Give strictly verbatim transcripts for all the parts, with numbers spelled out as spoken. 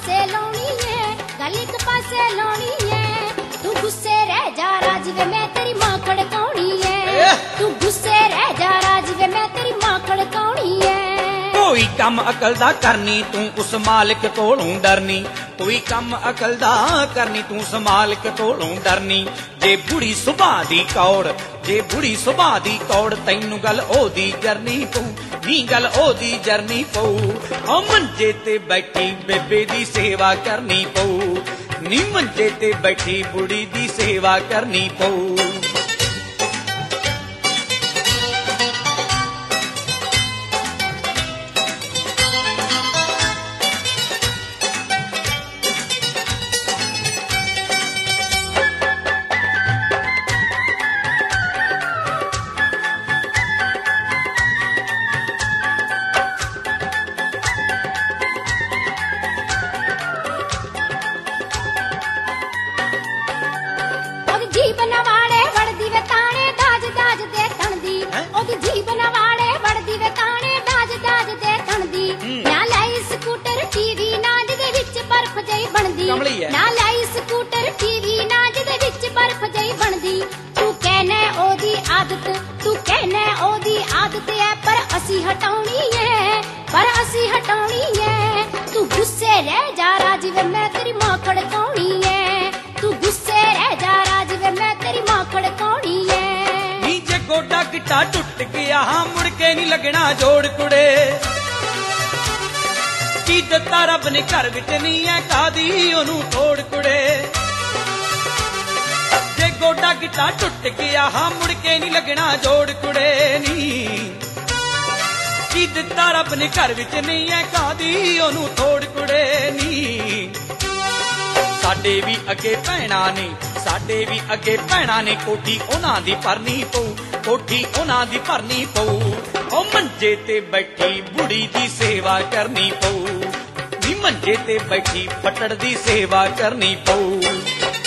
पासे लाउणी है, गल एक पासे लाउणी है। तू गुस्से रह जा राज वे मैं तेरी मां खड़काउणी है, तू गुस्से रह जा राज वे मैं तेरी मां खड़काउणी है। कोई कम अकल दा करनी तू उस मालिक कोलों डरनी, कोई कम अकल दा करनी तू उस मालिक कोलों डरनी। जे बुढ़ी सुभाह दी कौड़, जे बुढ़ी सुभाह दी कौड़ तैनू गल ओदी जरनी पऊ, नी गल ओदी जरनी पऊ। ओ मंजे ते बैठी बेबे दी सेवा करनी पऊ, नी मंजे ते बैठी बुढ़ी दी सेवा करनी पऊ। ना लाई स्कूटर टीवी ना जिदे विच बर्फ जई बनदी। तू कहना ओदी आदत, तू कहना ओदी आदत है पर असी हटाउणी है, पर असी हटाउणी है। तू गुस्से रह जा राज वे मैं तेरी मां खड़काउणी है, तू गुस्से रह जा राज वे मैं तेरी मां खड़काउणी है। नी जे गोडा गिट्टा टुट गया हां मुड़ के नहीं लगना जोड़ कुड़े, की दत्ता रब ने घर विच नहीं है कादी ओनू तोड़ कुड़े। जे गोडा गिट्टा टुट गया हां मुड़ के नहीं लगना जोड़ कुड़े नी, की दत्ता रब ने घर विच नहीं है कादी ओनू तोड़ कुड़े नी। साडे भी अगे भैणा ने, साडे भी अगे भैणा ने कोठी उन्हां दी भरनी पऊ, कोठी उन्हां दी भरनी पऊ। ओ मंजे ते बैठी बुढ़ी दी सेवा करनी पऊ, नी मंजे ते बैठी पटड़ दी सेवा करनी पऊ।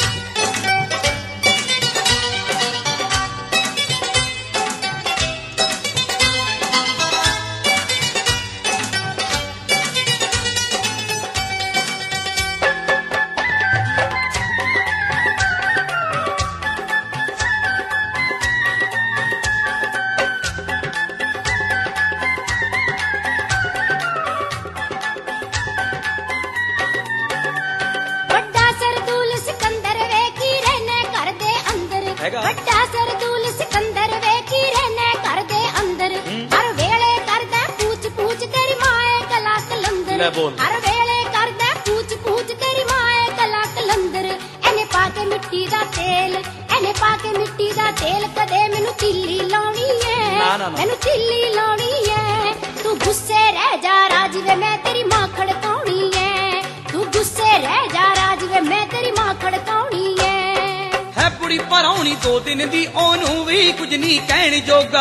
ਵੱਡਾ ਸਰਦੂਲ ਸਿਕੰਦਰ ਵੇਖੀ ਰਹਿਨੇ ਘਰ ਦੇ ਅੰਦਰ, ਹਰ ਵੇਲੇ ਕਰਦਾ ਪੂਛ ਪੂਛ ਤੇਰੀ ਮਾਂ ਏ ਕਲਾ ਕਲੰਦਰ। ਹਰ ਵੇਲੇ ਕਰਦਾ ਪੂਛ ਪੂਛ ਤੇਰੀ ਮਾਂ ਏ ਕਲਾ ਕਲੰਦਰ। ਇਹਨੇ ਪਾ ਕੇ ਮਿੱਟੀ ਦਾ ਤੇਲ, ਇਹਨੇ ਪਾ ਕੇ ਮਿੱਟੀ ਦਾ ਤੇਲ ਕਦੇ ਮੈਨੂੰ ਚਿੱਲੀ ਲਾਉਣੀ ਏ, ਮੈਨੂੰ ਚਿੱਲੀ ਲਾਉਣੀ ਏ। ਤੂੰ ਗੁੱਸੇ ਰਹਿ ਜਾ ਰਾਜ ਵੇ ਮੈਂ ਤੇਰੀ ਮਾਂ ਖੜਕਾਉਣੀ ਏ, ਤੂੰ ਗੁੱਸੇ ਰਹਿ ਜਾ ਰਾਜ ਵੇ ਮੈਂ ਤੇਰੀ ਮਾਂ ਖੜਕਾਉਣੀ ਏ। बुढ़ी भराउणी दो दिन दी ओनू भी कुछ नहीं कहण जोगा,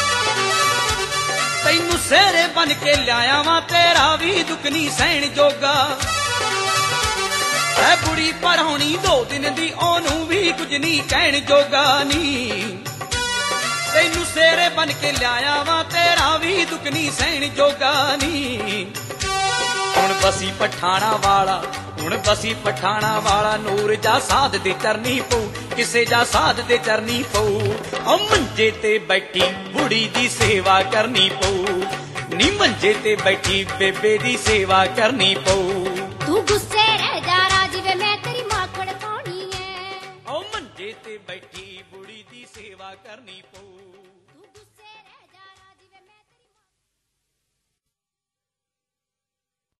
तैनू सेरे बन के लिया वा तेरा भी दुख नहीं सहण जोगा। है बुढ़ी भराउणी दो दिन दी ओनू भी कुछ नहीं कहण जोगा नी, तैनू सेरे बन के लिया वा तेरा भी दुख नहीं सहण जोगा नी। हुण बसी पठाणा वाला, हुण बसी पठाणा वाला नूर जा साध दे चरनी पऊ, किसे जा साध दे चरनी पऊ। ओ मंजे ते बैठी बुढ़ी दी सेवा करनी पऊ, नी मंजे ते बैठी बेबे दी सेवा करनी पऊ। तू गुस्से रह जा राज वे मैं तेरी मां खड़काउणी है, ओ मंजे ते बैठी बुढ़ी दी सेवा करनी पऊ।